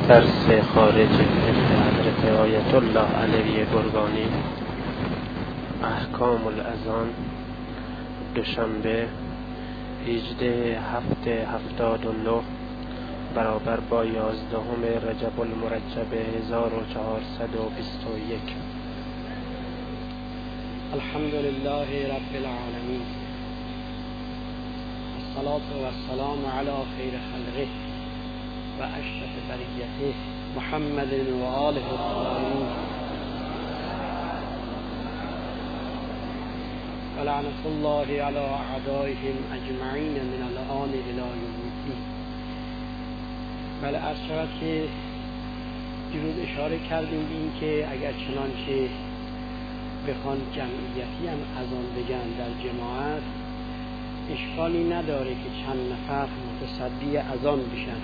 درس خارج حضرت آیت الله علیه گرگانی، احکام الاذان، دوشنبه 18/7/79 برابر با 11 رجب المرجب 1421. الحمد لله رب العالمین، الصلاة والسلام علی خیر خلقه و اشرف بریته محمد و آله الطاهرین و لعنة الله علی اعدائهم اجمعین من الآن الی یوم الدین. بله، عرض شود که دیروز اشاره کردیم به این که اگر چنانچه بخوان جمعیتی هم اذان بگن در جماعت، اشکالی نداره که چند نفر متصدی اذان بشن.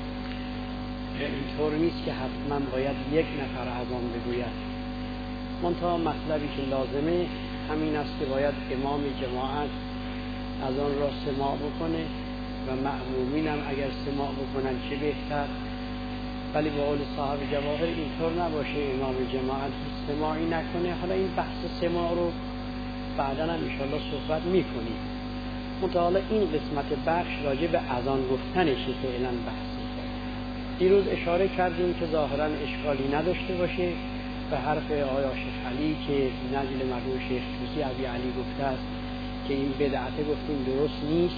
اینطور نیست که حتما باید یک نفر اذان بگوید. منتها مطلبی که لازمه همین است که باید امام جماعت اذان را سماع بکنه و مأمومین هم اگر سماع بکنن چه بهتر. ولی به قول صاحب جواهر اینطور نباشه امام جماعت سماعی نکنه. حالا این بحث سماع رو بعدا هم انشاءالله صحبت میکنیم. متعالی این قسمت بخش راجع به اذان گفتنشه فعلا بحث. دیروز اشاره کردیم که ظاهرا اشکالی نداشته باشه به حرف آیا شیخ علی که نجل مرحوم شیخ توسی ابی علی گفته است که این بدعته، گفتیم درست نیست،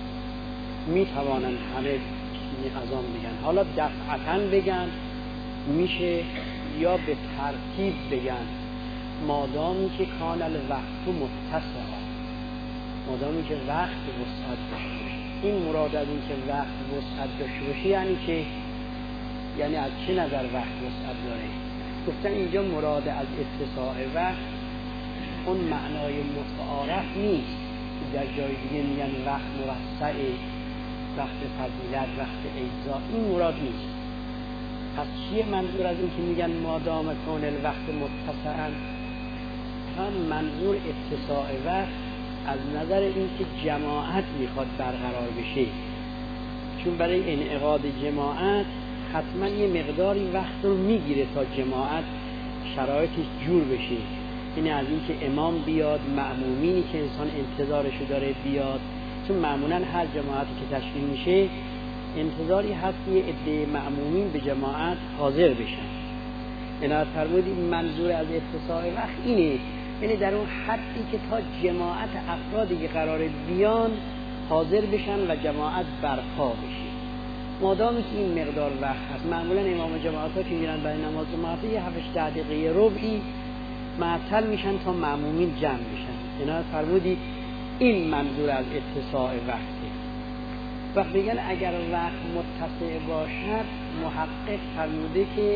میتوانند همه اذان بگن. حالا دفعتاً بگن میشه یا به ترتیب بگن، مادامی که کان الوقت متسعا، مادامی که وقت وسعت داشته باشه. این مراد از این که وقت وسعت داشته باشه یعنی از چه نظر وقت وسعت داره؟ گفتن اینجا مراد از اتساع وقت اون معنای متعارف نیست که در جای دیگه میگن وقت موسعه، وقت فضیلت، وقت اجزا. این مراد نیست. پس چیه منظور از این که میگن مادام کون الوقت متسعا؟ هم منظور اتساع وقت از نظر این که جماعت میخواد برقرار بشه، چون برای انعقاد جماعت حتما یه مقداری وقت رو میگیره تا جماعت شرایطش جور بشه. یعنی از این که امام بیاد، مأمومینی که انسان انتظارشو داره بیاد، چون معمولا هر جماعتی که تشکیل میشه انتظاری هست یه عده مأمومین به جماعت حاضر بشن. عنایت فرمودید منظور از اتساع وقت اینه، یعنی در اون حدی که تا جماعت افرادی که قراره بیان حاضر بشن و جماعت برپا بشه. مادامی که این مقدار وقت هست، معمولا امام جماعت ها که میرن برای نماز جماعت یه 7-8 دقیقه ربعی معطل میشن تا مأمومین جمع بشن. عنایت فرمودید این منظور از اتساع وقته. وقت بگن اگر وقت متسع باشد، محقق فرموده که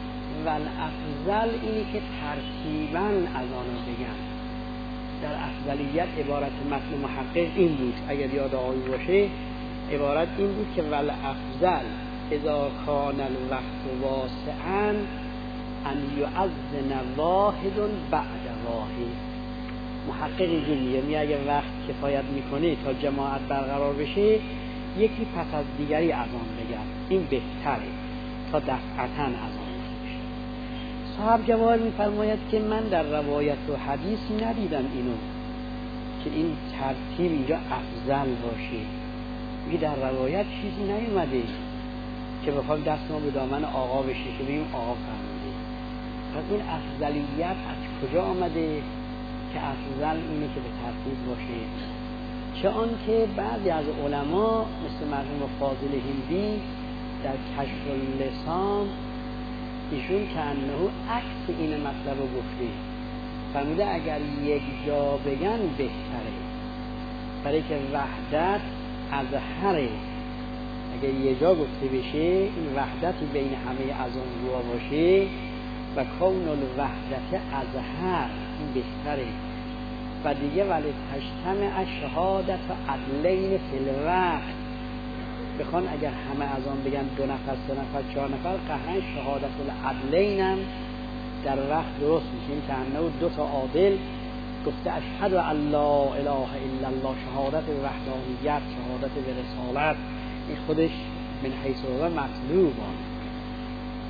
والافضل اینی که ترتیباً اذانو بگن. در افضلیت عبارت متن محقق این بود، اگر یاد آقای باشه عبارت این بود که والافضل اذا کان الوقت واسعاً ان یؤذن واحد بعد واحد. محقق اینجور میگه اگر وقت کفایت میکنه تا جماعت برقرار بشه، یکی پس از دیگری اذان بگن، این بهتره تا دفعتاً اذان بشه. صاحب جواهر میفرماید که من در روایت و حدیث ندیدم اینو که این ترتیب اینجا افضل باشه. میگه در روایت چیزی نیومده که بخوام دست ما به دامن آقا بشه که بگیم آقا فرموده. پس این افضلیت از کجا آمده که افضل اینه که به ترتیب باشه؟ چه آن که بعضی از علما مثل مرحوم فاضل هندی در کشف اللسان ایشون که انه عکس این مطلب رو گفته، فرموده اگر یک جا بگن بهتره، برای که وحدت اظهره. اگر یک جا گفته بشه این وحدتی بین همه اذانگوها باشه و کون الوحدت اظهر، این بهتره. و دیگه ولی تجتمع شهادت عدلین فی الوقت، بخوان اگر همه اذان بگن 2 نفر 3 نفر 4 نفر، قهرن شهادت العدلین هم در وقت درست میشه. که انه 2 تا عادل گفته اشهد ان لا اله الا الله، شهادت به وحدانیت، شهادت به رسالت، این خودش من حیث هو مطلوبان.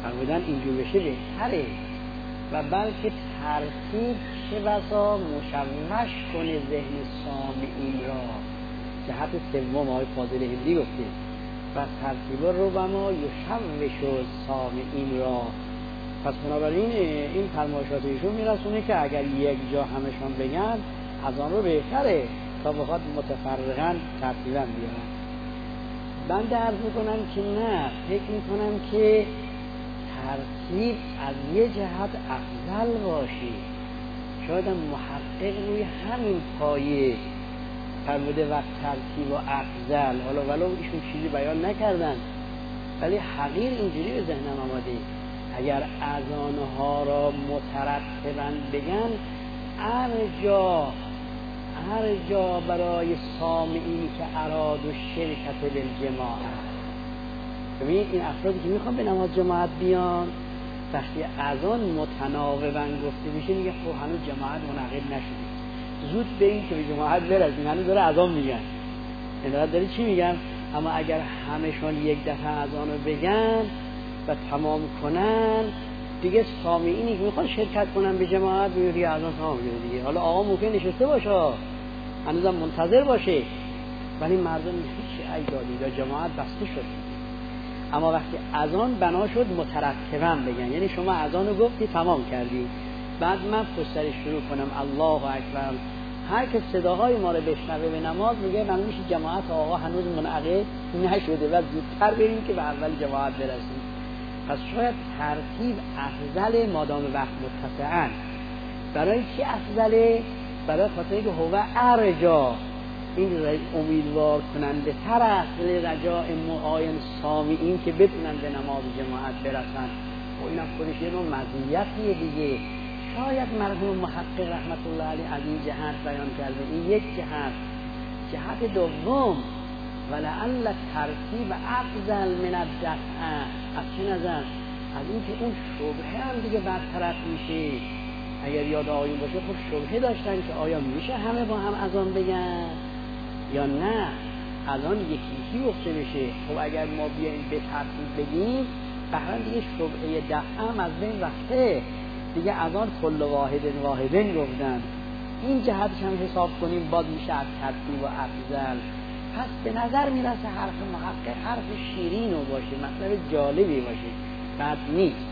فرمودن اینجور بشه بهتره و بلکه ترتیب چه بسا مشوش کنه ذهن سامعین را. جهت سوم آقای فاضل هندی گفته و ترتیب ربما یشوش سامعین را. پس بنابراین این فرمایشات ایشون میرسونه که اگر یک جا همشان بگن از آن رو بهتره تا بخواد متفرقاً ترتیباً بیارن. بنده عرض میکنم که نه، فکر میکنم که ترتیب از یه جهت افضل باشه. شاید محقق روی همین پایه فرموده وقت ترتیب و افضل، حالا ولو ایشون چیزی بیان نکردن ولی حقیر اینجوری به ذهنم آمده اگر اذانها را مترتباً بگن ارجا برای سامعینی که اراد و شرکت بالجماعت. ببینید این افرادی که میخوان به نماز جماعت بیان وقتی اذان متناوباً گفته میشه میگه خب هنوز جماعت منعقد نشده، زود به این که به جماعت برسیم، هنوز داره اذان میگن، این داره چی میگن. اما اگر همشون یک دفعه اذان رو بگن و تمام کنن دیگه سامعینی که میخوان شرکت کنن به جماعت دیگه اذان تمام شده دیگه. حالا آقا ممکن نشسته باشه هنوزم منتظر باشه ولی مردم هیچ ایجادی یا جماعت بسته شد. اما وقتی اذان بنا شد مترتباً بگن، یعنی شما اذان رو گفتی تمام کردی بعد من پشتش شروع کنم الله اکبر، هر که صداهای ما رو بشنوه به نماز میگه من میشه جماعت آقا هنوز منعقد نشده و زودتر بریم که به اول جماعت برسیم. پس شاید ترتیب افضل مادام وقت متسعاً. برای چی افضله؟ برای خاطر که هو ارجا، این امیدوار کننده تر است لرجاء معاین سامعین که بتونن به نماز جماعت برسن. و اینم خودش یه نوع مزیتیه دیگه. شاید مرحوم محقق رحمت الله علیه از این جهت بیان کرده. این یک جهت دوم ولعل ترتیب افضل من الدفع. از چه نظر؟ از این که اون شبهه هم دیگه برطرف میشه. اگر یاد آقایون باشه خب شبهه داشتن که آیا میشه همه با هم اذان بگن یا نه اذان یکی گفته بشه. خب اگر ما بیایم به ترتیب بگیم بهرن دیگه شبهه دفع هم از بین رفته دیگه، اذان کل واحدن گفتن. این جهتش هم حساب کنیم باز میشه از ترتیب و افضل. پس به نظر میرسه حرف محقق حرف شیرین و باشه، مطلب جالبی باشه، بد نیست.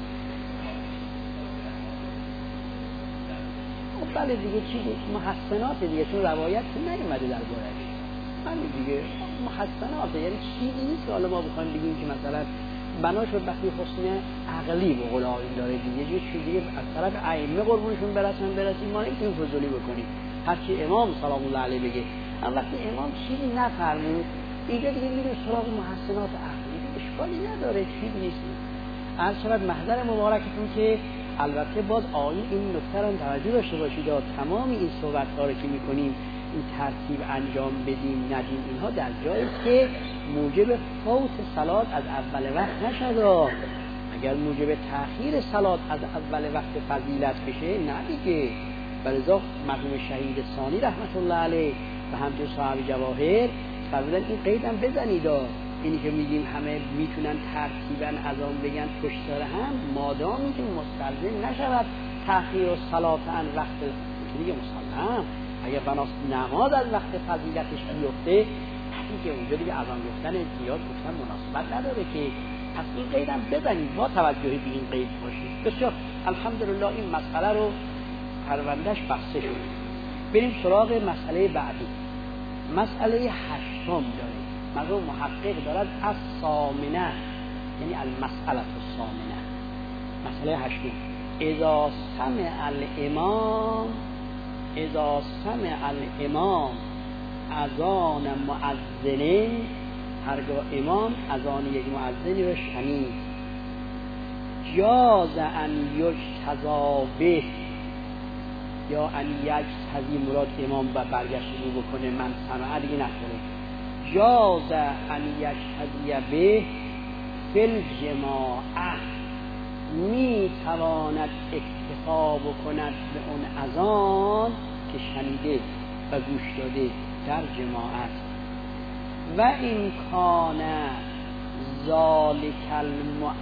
بله دیگه چی محسنات دیگه، چون روایت که نیومده در بارش همین دیگه محسنات، یعنی چیزی نیست که حالا ما بخوایم بگیم که مثلا بنا شد وقتی حسن عقلی به قول آقایون داره دیگه یه چیزی از طرف ائمه قربونشون برسیم ما نمیتونیم فضولی بکنیم هرچی امام سلام الله علیه بگه. اما وقتی امام چیزی نفرمود اینجا دیگه میریم سراغ محسنات عقلی، اشکالی نداره، چیزی نیست. عرض شود محضر مبارکتون که البته باز آیین این نکته رو توجه داشته باشید تمام این صحبت‌ها رو که می‌کنیم این ترتیب انجام بدیم ندیم اینها در جایی که موجب فوت صلات از اول وقت نشد. اگر موجب تأخیر صلات از اول وقت فضیلت بشه نه دیگه. ولذا مرحوم شهید ثانی رحمت الله علیه و همچنین صاحب جواهر فرمودن این قیدم بزنید اینی که میگیم همه میتونن ترتیباً اذان بگن پشت سر هم مادامی که مستلزم نشود تأخیر و صلات ان وقت دیگه مسلم. اگر بناس نماز از وقت فضیلتش بیفته که اونجا دیگه اذان گفتن زیاد گفتن مناسبت نداره که. پس این قیدم بزنید با توجهی به این قید باشید. بسیار الحمدلله این مسئله رو پروندهش بسته شد. بریم سراغ مسئله بعدی. مسئله هشتم داریم. مرحوم محقق دارد از ثامنه یعنی المسئله الثامنه. مسئله هشتم اذا سمع الامام اذان مؤذن، هرگاه امام اذان یک مؤذنی رو شنید جاز ان یجتزا به یا ان یجتزی مراد امام و برگشت رو بکنه من سمع دیگه نخوره جاز ان یجتزی به فی الجماعه می تواند اکتفا بکند به اون اذان که شنیده و گوش داده در جماعت. و این کان ذالک المؤذن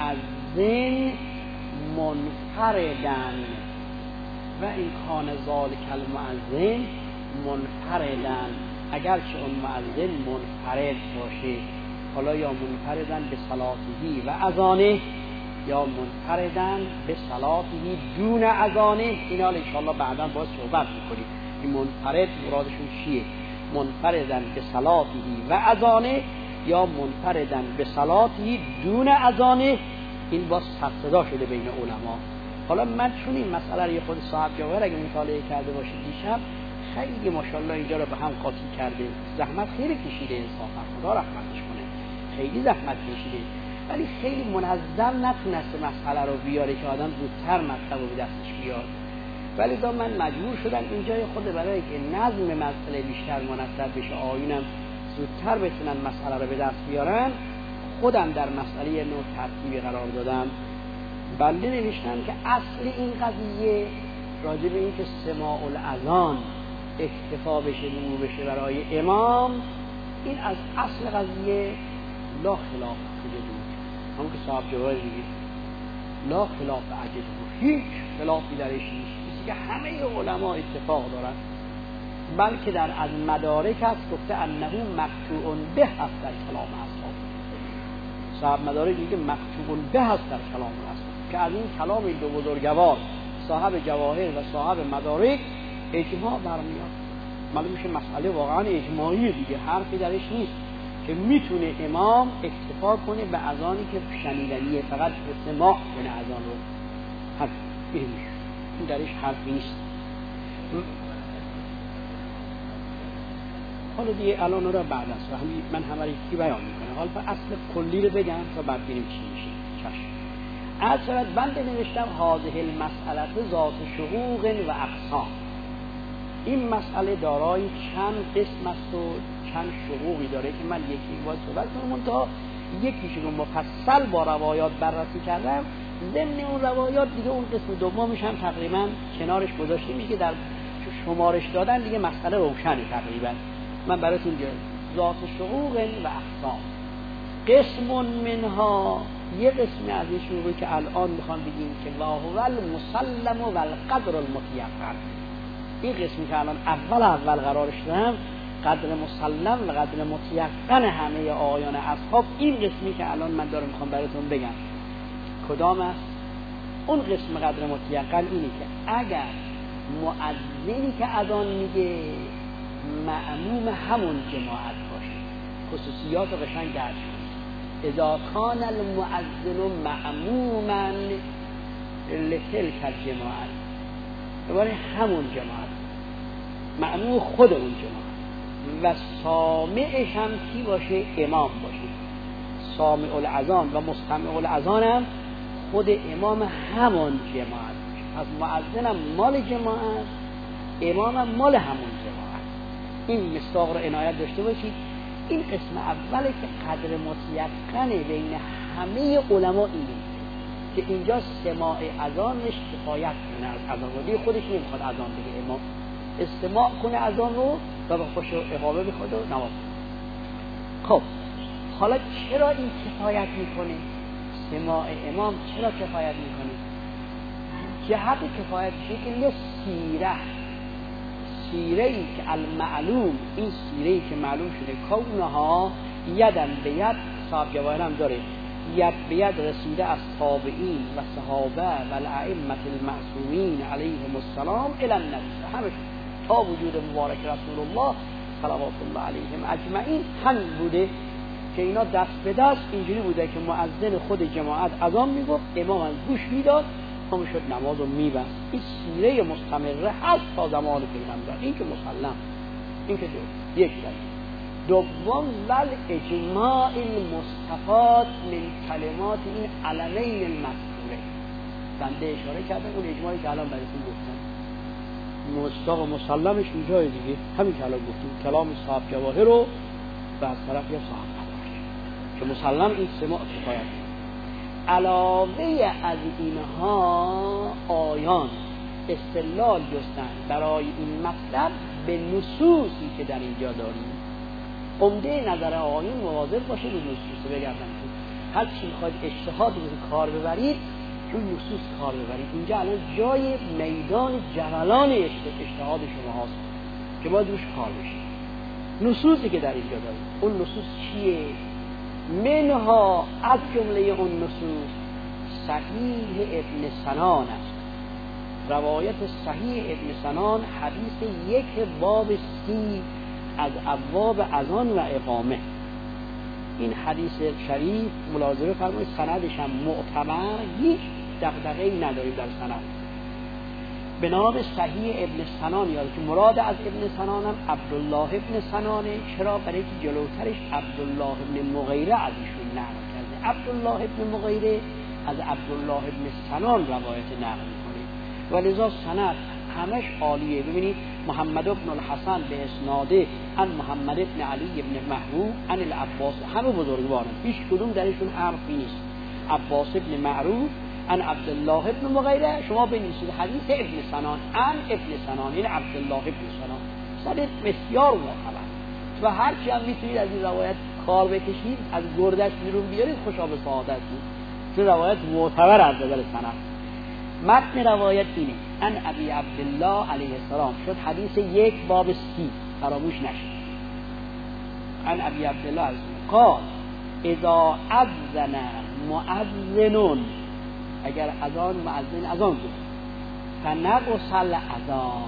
المؤذن منفردن و این کان ذالک المؤذن منفردن، اگرچه اون مؤذن منفرد باشه، حالا یا منفردن به صلاتهی و اذانه یا منفردن به صلاتهی دون اذانه. اینا ان شاء الله بعدا باز صحبت میکنیم این منفرد مرادشون چیه، منفردن به صلاتهی و اذانه یا منفردن به صلاتهی دون اذانه. این باز صدا شده بین علما. حالا من چون این مسئله رو خود صاحب جواهر اگه مطالعه کرده باشید دیشب، خیلی ماشاءالله اینجا رو به هم قاطی کرده، زحمت خیلی کشیده، انصافا خدا رحمتش کنه، خیلی زحمت کشیده، ولی خیلی منظم نتونسته مسئله رو بیاره که آدم زودتر مطلب رو به دستش بیاد. ولی دا من مجبور شدم اینجای خود برای که نظم مسئله بیشتر منظم بشه، آیونم زودتر بتونن مسئله رو به دست بیارن، خودم در مسئله نوع ترتیبی قرار دادم. بنده نوشتم که اصل این قضیه راجع به این که سماع الاذان اکتفا بشه، نمو بشه برای امام، این از اصل قضیه لا خلاف شده بود. همون که صاحب جواهر میگه لا خلاف عجز بود، هیچ خلافی درش نیست، چیزی که همه علما اتفاق دارن. بلکه در از مدارک هست گفته انه مقطوع به هست در کلام اصحاب. صاحب مدارک میگه مقطوع به هست در کلام اصحاب، که از این کلام این دو بزرگوار صاحب جواهر و صاحب مدارک اجماع برمیاد. معلوم میشه مسئله واقعا اجماعی دیگه، حرفی درش نیست که میتونه امام اکتفا کنه به اذانی که شنیدنیه، فقط سماع کنه اذان رو، حرف این درش حرفی نیست. حالا دیگه الان رو بعد از من همه یکی بیان میکنه. حالا اصل کلی رو بگم تا بعد ببینیم چی میشه. چشم. از شرط بنده نوشتم هذه المسئله ذات شقوق و اقسام. این مسئله دارای چند قسم است و چند شقوقی داره که من یکی باید صحبت کنم، تا یکیش رو مفصل با روایات بررسی کردم. ضمن اون روایات دیگه اون قسم دومش هم تقریبا کنارش گذاشته میشه که در شمارش دادن دیگه مسئله روشنه تقریبا. من براتون میگم ذات شقوق و اقسام. قسم منها، یه قسم از این شقوقی که الان میخوام بگیم که وهو المسلم و القدر المتيقن. این قسمی که الان اول قرارش دادم، قدر مسلم و قدر متيقن همه آیان اصحاب. این قسمی که الان من دارم میخوام براتون بگم کدام است؟ اون قسم قدر متيقن اینه که اگر مؤذنی که اذان میگه مأموم همون جماعت باشه، خصوصیات قشنگ درش کنید. اذا کان المؤذن مأموما لتلك الجماعت، دوباره همون جماعت، مأموم خود اون جماعت، و سامعش هم کی باشه؟ امام باشه. سامع الاذان و مستمع الاذان هم خود امام همون جماعت باشه. پس مؤذن هم مال جماعت، امام هم مال همون جماعت. این مصداق رو عنایت داشته باشید. این قسم اوله که قدر متيقنه بین همه علما اینه که اینجا سماع اذانش کفایت کنه از اذان رو، خودش نمیخواد اذان بگه، امام استماع کنه اذان رو و با خوش اقامه بخواد و نماز. خب حالا چرا این کفایت میکنه؟ سماع امام چرا کفایت میکنه؟ جهت کفایتشه که سیره‌ای که المعلوم، این سیره‌ای که معلوم شده کونها یدن به ید، صاحب جواهر هم داره، ید به ید رسیده از تابعین و صحابه و الائمه المعصومین علیهم السلام الی النبی، همش تا وجود مبارک رسول الله صلوات الله علیهم اجمعین همین بوده که اینا دست به دست اینجوری بوده که مؤذن خود جماعت اذان میگفت، امام از گوش میداد، همون شد نماز رو میبست. این سیره مستمره هست تا زمان پیغمبر. این که مسلم، این که یک دلیل. دوم ول اجماع المستفاد من کلمات این علمین المذکوره. بنده اشاره کردم اون اجماعی که الان براتون گفتم مصداق مسلمش اینجای دیگه همین که الان گفتیم، کلام صاحب جواهر رو و از طرف یا صاحب جواهر که مسلم این سماع کفایت. علاوه از اینها آیان استدلال جستن برای این مطلب به نصوصی که در اینجا داریم. عمده نظر آیان مواظب باشه به نصوص بگردن. هر چی میخواید اجتهاد رو کار ببرید چون نصوص کار ببرید. اینجا الان جای میدان جولان اجتهاد شما هست که باید روش کار بشه. نصوصی که در اینجا دارید، اون نصوص چیه؟ منها، از جمله اون نصوص صحیح ابن سنان است. روایت صحیح ابن سنان حدیث 1 باب 30 از ابواب اذان و اقامه. این حدیث شریف ملاحظه فرمایید سندش هم معتبر، هیچ دغدغه‌ای نداریم در سند. به نام صحیح ابن سنان یاد که مراد از ابن سنان هم عبدالله ابن سنانه. چرا؟ برای که جلوترش عبدالله ابن مغیره از ایشون نقل کرده. عبدالله ابن مغیره از عبدالله ابن سنان روایت نقل می‌کنه و لذا سند همش عالیه. ببینید محمد ابن الحسن به اسناده عن محمد ابن علی ابن محروب عن العباس، همه بزرگوارن، هیچ کدوم درشون حرفی نیست. عباس ابن معروف عن عبدالله ابن مغیره، شما بنویسید حدیث ابن سنان عن ابن سنان، این عبدالله ابن سنان، سند بسیار معتبر. و هر چی هم میتونید از این روایت کار بکشید، از گردش بیرون بیارید، خوشا به سعادت بود. چون روایت معتبر از نظر سند. متن روایت اینه: ان ابی عبدالله علیه السلام، شد حدیث 1 باب 30، فراموش نشد. ان ابی عبدالله علیه السلام قال اذا اذن مؤذن، اگر اذان مؤذن اذان گفت، فنقص الاذان،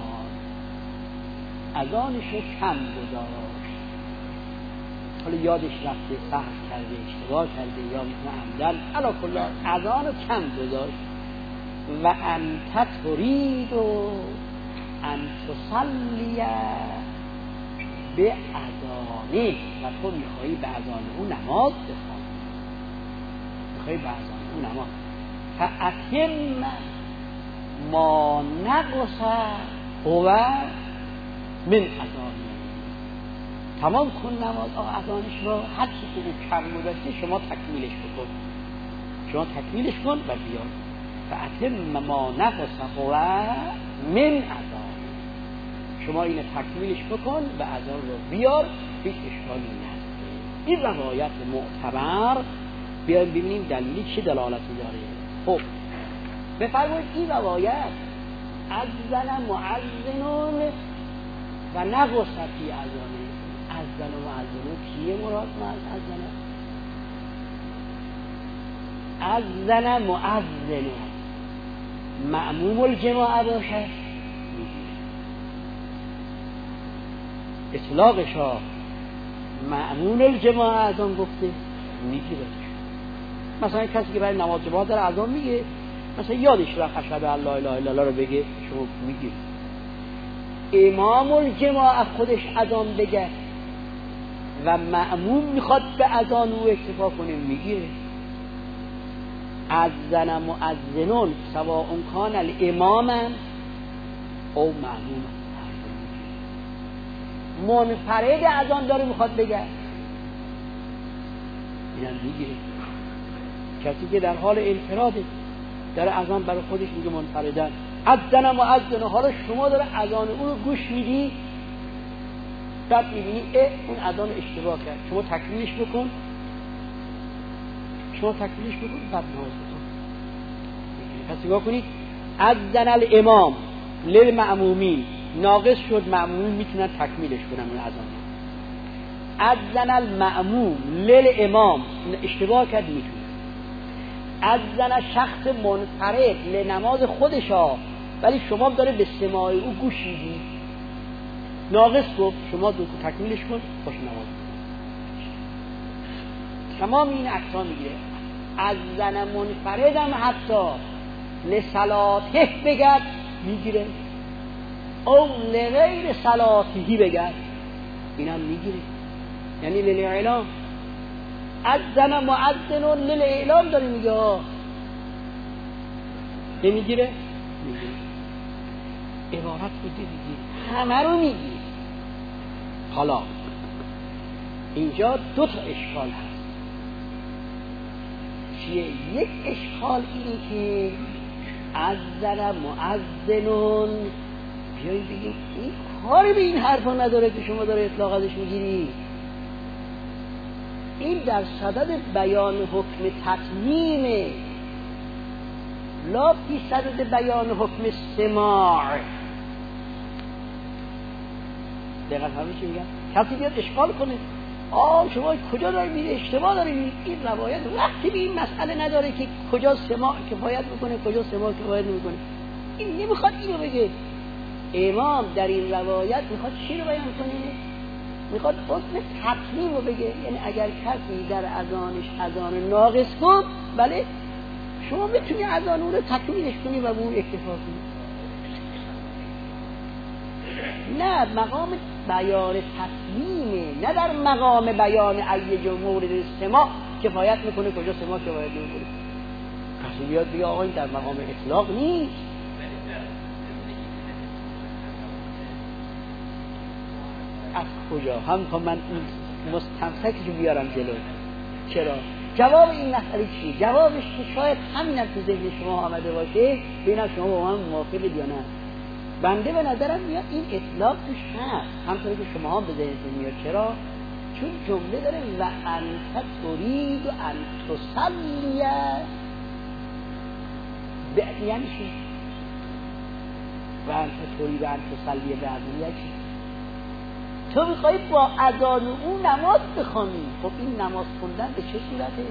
اذانش کم گذاشت، حالا یادش رفته، سهو کرده، اشتباه کرده، یا میتونه عمدن، علی کل اذان رو کم گذاشت. و انت ترید ان تصلی به اذانه، و تو میخوایی به اذان او نماز بخوانی، میخوایی به اذان او نماز. فاتم ما نقص هو من اذانه، تمام کن نماز اذانش رو، هر چی که او کم گذاشته شما تکمیلش بکن، شما تکمیلش کن و بیار. فاتم ما نقص هو من اذانه، شما اینو تکمیلش بکن و اذان رو بیار، هیچ اشکالی نداره. این روایت معتبر. بیایم ببینیم دلیلی چه دلالتی داره. خب بفرمایید این روایت اذن مؤذن و نقص فی اذانه، اذن و مؤذن کیه مراد از اذن؟ اذن مؤذن مأموم الجماعه باشه، اطلاقش ها مأمون الجماعه اذان گفته میگیره. مثلا کسی که برای نماز جماعت داره اذان میگه، مثلا یادش رفت اشهد ان لا اله الا الله رو بگه، شما میگید. امام الجماعه خودش اذان بگه و مأموم میخواد به اذان او اکتفا کنه، میگیره. اذن مؤذنون سواء کان الامام او مأموم، منفرد اذان داره میخواد بگه، اینم میگیره. کسی که در حال انفراده داره اذان برای خودش میگه منفردن، اذن مؤذن، حالا شما داره اذان اون رو گوش میدی، بعد میبینی اون اذان اشتباه کرد، شما تکمیلش بکن، بعد نماز بکن. پس نگاه کنید، اذن الامام للمأمومین، ناقص شد، مأمومین میتونن تکمیلش کنن اون اذان. اذن المأموم للامام، اشتباه کرد میتونه. اذن شخص منفرد لنماز خودشا، ولی شما داره به سماع او گوش میدی، ناقص گفت، شما دو تکمیلش کن، خوش نماز کن. تمام این اقسام میگیره. اذن منفردم حتی لصلاته بگد میگیره، او لغیر صلاتهی بگد، اینم میگیره. یعنی للاعلام، اذن مؤذن للاعلام داره میگه، نمیگیره؟ میگیره. عبارت بوده دیگه، همه رو میگیره. حالا اینجا 2 تا اشکال هست. چیه؟ یک اشکال اینه که اذن مؤذنون، بیایید بگیم این کاری به این حرفا نداره که شما داره اطلاق ازش میگیری. این در صدد بیان حکم تطمیمه، لا فی صدد بیان حکم سماع. دقیقا همین چی میگم؟ کسی بیاد اشکال کنه شما کجا داری میری، اشتباه داری میری. این روایت وقتی به این مسئله نداره که کجا سماع کفایت میکنه کجا سماع کفایت نمیکنه. این نمیخواد اینو بگه. امام در این روایت میخواد چی رو بیان کنه؟ میخواد حکم تطمیم رو بگه. یعنی اگر کسی در اذانش اذان ناقص گفت، بله شما میتونی اذان اون رو تکمیلش کنی و به اون اکتفا کنی. نه مقام بیان تطمیمه، نه در مقام بیان ای جمهور استماع کفایت میکنه کجا سماع کفایت نمیکنه. کسی بیاد بگه آقا این در مقام اطلاق نیست. از کجا؟ هم من این مستمسکشو بیارم جلو. چرا؟ جواب این مسئله چیه؟ جوابش که شاید همین هم تو ذهن شما آمده باشه، ببینم شما با من موافقید یا نه. بنده به نظرم میاد این اطلاق توش هست، همطوری که شما هم به ذهنتون میاد. چرا؟ چون جمله داره و انت ترید و ان تصلی. یعنی چی؟ و انت ترید و ان تصلی به اذان یعنی چی؟ تو میخوایی با اذان اون نماز بخوانی. خب این نماز خوندن به چه صورته؟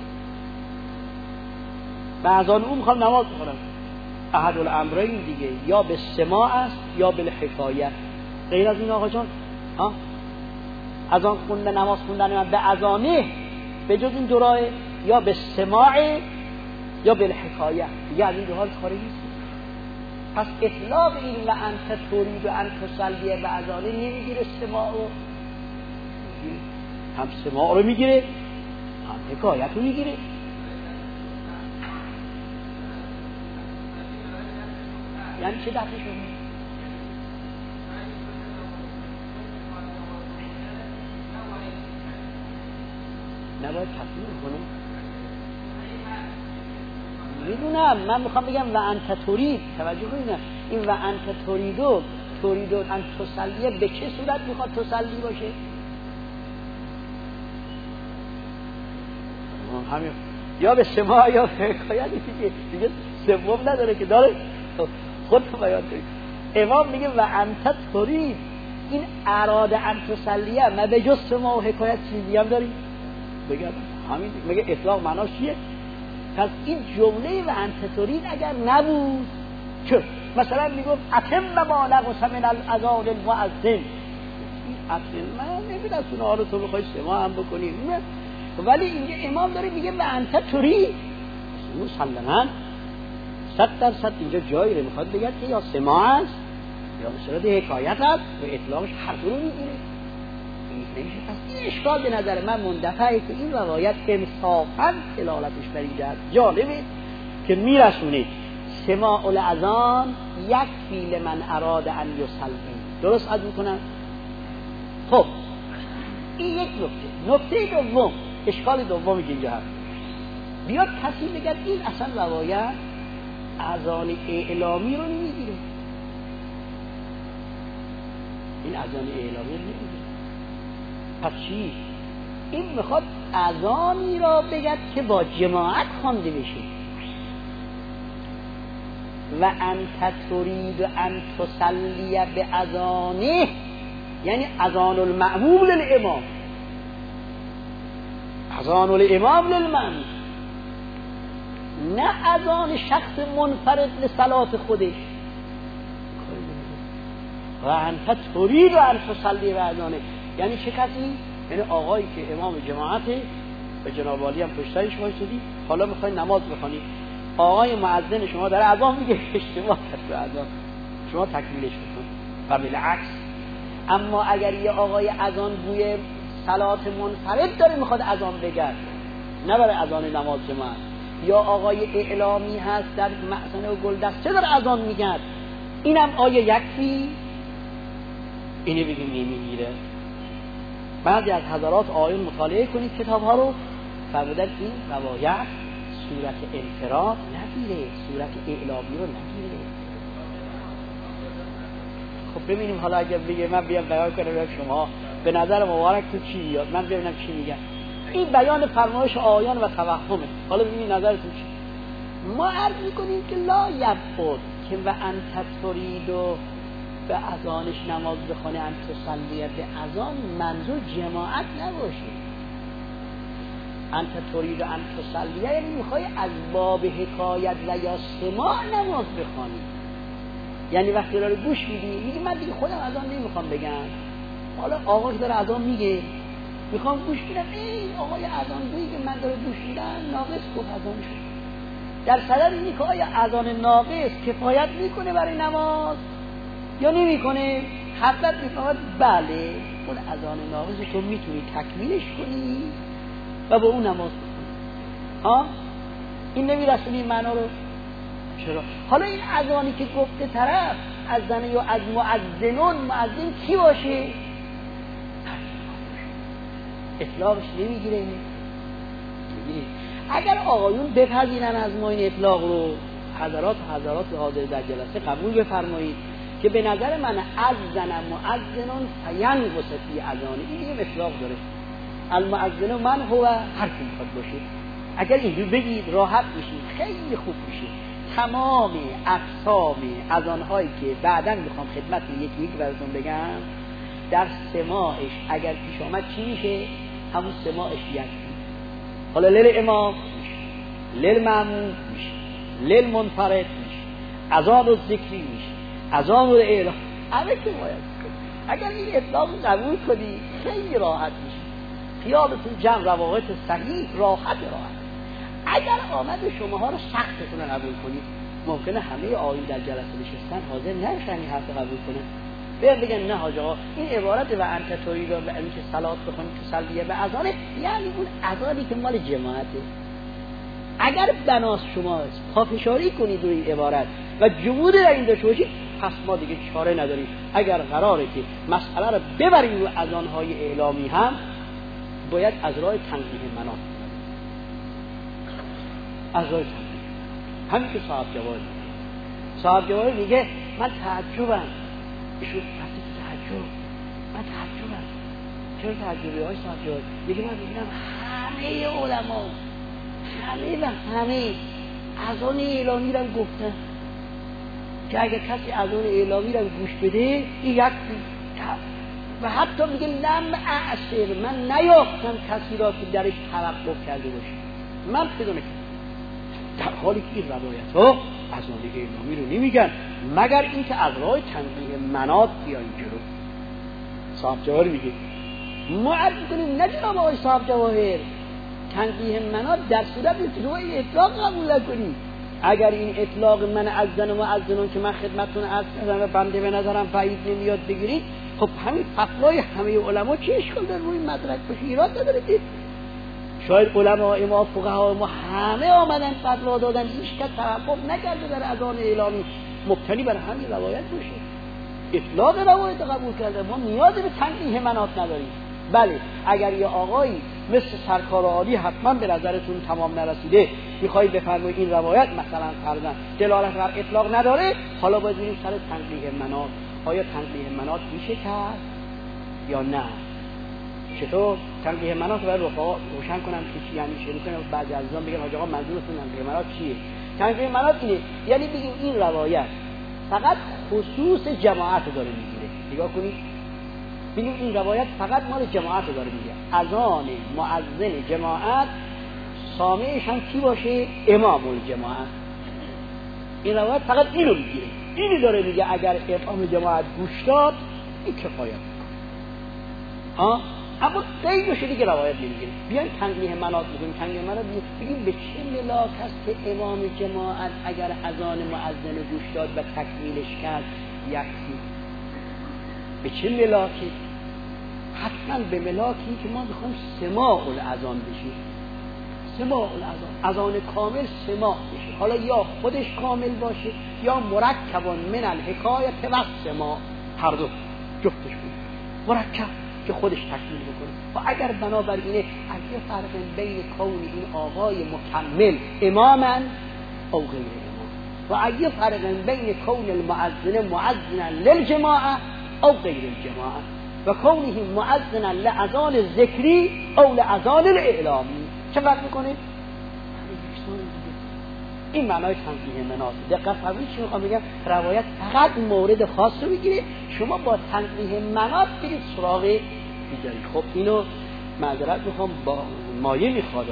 به اذان اون میخوام نماز بخونم. احد الامرین دیگه، یا به سماع است یا به حکایت. غیر از این آقا جان اذان خوندن نماز خوندن من به اذانه به جز این دو راه، یا به سماع یا به حکایت. دیگه از این دو حال خارجی نیست. پس اطلاق این و انت ترید و انت تصلی به اذانه نمیگیره سماع رو، هم سماع رو میگیره هم حکایت رو میگیره. یعنی چه دفعه شده؟ نباید تطمیم کنه. میدونم، من میخوام بگم و انت ترید، توجه کنید این و انت تریدو ان تسلیه به چه صورت میخواد تسلی باشه؟ همین یا به سماع یا به حکایت دیگه سوم نداره که داره. خود بیان کنید. امام میگه و انت ترید، این اراده ان تسلیه، ما به جز سماع و حکایت چیزی هم داریم بگم همین. میگه اطلاق معناش چیه؟ پس این جمله و انت ترید اگر نبود چه؟ مثلا میگفت اتم ما نقص من الاذان المؤذن، این اتم من نمیدونم سونه رو تو بخوای سماع هم بکنیم، ولی اینجا امام داره میگه و انت ترید. مسلماً 100% اینجا جایی رو میخواد بگه که یا سماع است یا مصرد حکایت است و اطلاقش هر دو رو میگیره. نمیشه. پس این اشکال به نظر من مندفعه که این روایت انصافاً دلالتش بر این جهت جالبه که میرسونه سماع الاذان یکفی لمن اراد ان یصلی. درست عد میکنن؟ خب این یک نکته دوم، اشکال دومی که اینجا هست، بیاد کسی بگه این اصلا روایت اذان اعلامی رو نمیگیره، این اذان اعلامی رو نمیگیره. پس چی؟ این میخواد اذانی را بگد که با جماعت خوانده بشه. و انت ترید ان تصلی به اذانه، یعنی اذان المأموم للامام، اذان الامام للمأموم، نه اذان شخص منفرد لصلات خودش. و انت ترید ان تصلی به اذانه یعنی چه کسی؟ یعنی آقایی که امام جماعته به جناب عالی هم پشتایش وایسادی، حالا میخوای نماز بخونی، آقای مؤذن شما داره اذان میگه، اشتباه کرد به اذان، شما تکمیلش بکن و بالعکس. اما اگر یه آقای اذان گوی صلات منفرد داره میخواد اذان بگه، نه برای اذان نماز جماعت، یا آقای اعلامی هست در محسن و گلدسته داره اذان میگه، اینم آیا یکفی؟ اینو بگیم نمیگیره. بعضی از حضرات آیون مطالعه کنید کتاب ها رو، فرمودن این روایت صورت انفراد نگیره، صورت اعلامی رو نگیره. خب ببینیم حالا اگر بگه من بیام بیان کنم شما به نظر مبارک تو چی میاد، من ببینم چی میگن. این بیان فرمایش آیان و توهمه. حالا ببینید نظرتون چیه. ما عرض میکنیم که لا یبعد که و انت ترید و به اذانش نماز بخونه انت تصلی به اذان منظور جماعت نباشه. انت ترید و انت تصلی یعنی میخوای از باب حکایت و یا سماع نماز بخونی. یعنی وقتی داره گوش میدی میگی من دیگه خودم اذان نمیخوام بگم، حالا آقا داره اذان میگه میخوام گوش بدم، این آقای اذانگویی که من داره گوش میدم ناقص گفت اذان شد. در صدر اینی که آیا اذان ناقص کفایت میکنه برای نماز یا نمیکنه؟ حضرت میفرماد بله، اون اذان ناقص تو میتونی تکمیلش کنی و با اون نماز بکنی. این نمیرسونی معنا رو. چرا؟ حالا این اذانی که گفته طرف از زنه یا از مؤذنون، مؤذن کی باشه؟ اطلاقش نمیگیره. میگیره. اگر آقایون بپذیرن از ما این اطلاق رو، حضرات حاضر در جلسه قبول بفرمایید که به نظر من اذن مؤذنون فینقص فی اذانه، این دیگه اطلاق داره. المؤذن من هو هر کی میخواد باشه. اگر اینجور بگید راحت میشید، خیلی خوب میشه. تمام اقسام اذان‌هایی که بعداً میخوام خدمتتون یکی یکی براتون بگم، در سماعش اگر پیش آمد چی میشه؟ همون سماعش یکی. حالا لیل امام میشه، لیل معموم میشه، لیل منفرد میشه، اذان و ذکری میشه، اذان و اعلام، همه که باید کنی. اگر این اطلاق قبول کنی خیلی راحت میشه. خیالتون جمع روایت صحیح راحت. اگر آمد شماها رو سختتون قبول کنید، ممکنه همه آیین در جلسه نشستن حاضر نشن این حرف قبول کنن، بیان بگن نه حاج آقا این عبارت و انت ترید و اینکه صلات بخونید تسلیه به اذانه، یعنی اون اذانی که مال جماعته. اگر بناس شما پافشاری کنید روی عبارت و جمود در این داشته باشید، پس ما دیگه چاره نداریم. اگر قراره که مسئله رو ببریم رو اذانهای اعلامی هم باید از راه تنزیه مناط، از راه تنزیه. همین که صاحب جواد میگه من تعجبم، ایشون رفتی تو تعجب، من تعجبم. چرا تعجبی های صاحب جواد؟ میگه من ببینم همه علما همه اذان اعلامی رو گفتن که اگر کسی اذان اعلامی رو گوش بده این یک و حتی میگه لم اعصر، من نیافتم کسی را که درش توقف کرده باشه، من پیدا نکردم. در حالی که این روایت ها اذان اعلامی رو نمیگن مگر اینکه از راه تنزیه مناط بیاین جلو. صاحب جواهر میگه ما عرض میکنیم نه جناب آقای صاحب جواهر، تنزیه مناط در صورت که تو این اطلاق قبول نکنی. اگر این اطلاق من از زن و از زنان که من خدمتتون عرض کردم و بنده به نظرم بعید نمیاد بگیرید، خب همین فتوای همه علما چه اشکال داره روی مدرک باشه؟ ایراد نداره دید. شاید علماء ما فقها ما همه آمدن فتوا دادن، هیچ کس توقف نکرده در اذان اعلامی مبتنی بر همین روایت باشه. اطلاق روایت قبول کرده، ما نیاز به تنزیه مناط نداریم. بله اگر یه آقایی مثل سرکار عالی حتما به نظرتون تمام نرسیده میخواید بفرمایید این روایت مثلا فرضاً دلالت بر اطلاق نداره، حالا باید بریم سر تنزیه مناط. آیا تنزیه مناط میشه کرد یا نه؟ چطور تنزیه مناط باید روشن کنم که چی یعنی شروع کنم بعضی عزیزان بگن آقا منظورتون تنزیه مناط چیه؟ تنزیه مناط اینه یعنی بگیم این روایت فقط خصوص جماعت داره میگیره. نگاه کنید ببینید این روایت فقط مال جماعت داره میگه. اذان مؤذن جماعت سامعش هم کی باشه؟ امام الجماعت. این روایت فقط اینو میگیره، اینی داره میگه اگر امام جماعت گوش داد این کفایت ها. اما غیرش دیگه روایت نمیگیره. بیاین تنزیه مناط بگیم. تنزیه مناط بگیم به چه ملاک است که امام جماعت اگر اذان مؤذن گوش داد و تکمیلش کرد یکسی؟ به چه ملاکی؟ حتما به ملاکی که ما بخوایم سماع الاذان بشیم. سماع الاذان، اذان کامل سماع بشه. حالا یا خودش کامل باشه یا مرکبان من الحکایت و سماع، هر دو جفتش بود. مرکب که خودش تکمیل بکنه. و اگر بنابراینه اگه فرق بین کون این آقای مکمل اماما او غیر امام و اگه فرق بین کون المؤذن مؤذنا للجماعه او غیر الجماعه، و کونه مؤذنا لاذان ذکری او لاذان الاعلامی. چه فرق میکنه؟ این معنای تنزیه مناط. دقت فرمایید چی میخوام بگم؟ روایت فقط مورد خاص رو بگیره، شما با تنزیه مناط برید سراغ دیگری. خب اینو معذرت میخوام با مایه میخواد.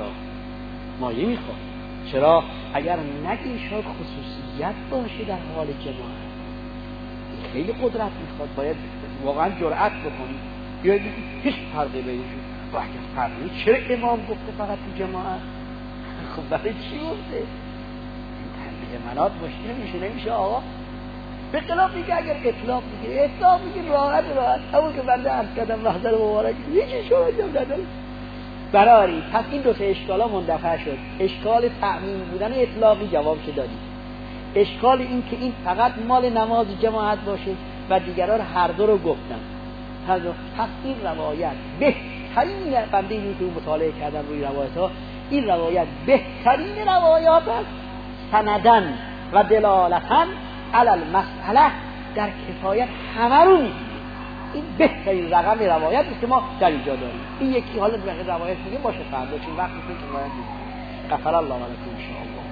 چرا؟ اگر نگی شاید خصوصیت باشه در حال جماعت، خیلی قدرت میخواد، باید واقعا جرأت بکنی یا هیچ فرقی بینشون. و اگر فرقی چرا امام گفته فقط تو جماعت؟ خب برای چی گفته؟ منات مشکل نمیشه آقا. به خلاف میگه اگر اطلاق میگه راحت همون که بنده عرض کردم محضر مبارک یکی شما جمع نداره براری. پس این دو تا اشکالا مندفع شد. اشکال تعمیم بودن اطلاقی جواب که دادی، اشکال این که این فقط مال نماز جماعت باشه و دیگرها هر دو رو گفتن. پس این روایت بهترین، بنده اینو که مطالعه کردم روی روایت ها، این روایت بهترین روایات است سندن و دلالتن علی المسئله، در کفایت همه رو میگه. این بهترین رقم روایت است که ما در اینجا داریم. این یکی حالا روایت میگه باشه فردا چون وقتی که روایت میگه. غفر الله ولکم ان شاء الله.